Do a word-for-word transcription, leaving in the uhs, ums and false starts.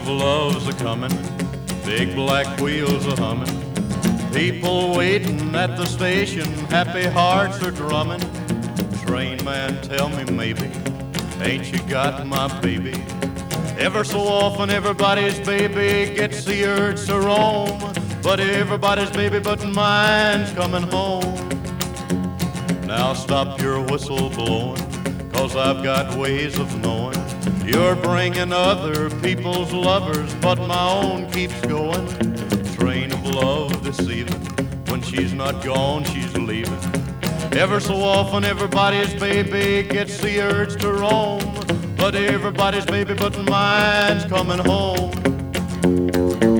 of love's a-comin', big black wheels a-hummin', people waiting at the station, happy hearts are drummin'. Train man, tell me maybe, ain't you got my baby? Ever so often everybody's baby gets the urge to roam, but everybody's baby but mine's coming home. Now stop your whistle blowing, 'cause I've got ways of knowing you're bringing other people's lovers, but my own keeps going. Train of love deceiving, when she's not gone, she's leaving. Ever so often everybody's baby gets the urge to roam, but everybody's baby but mine's coming home.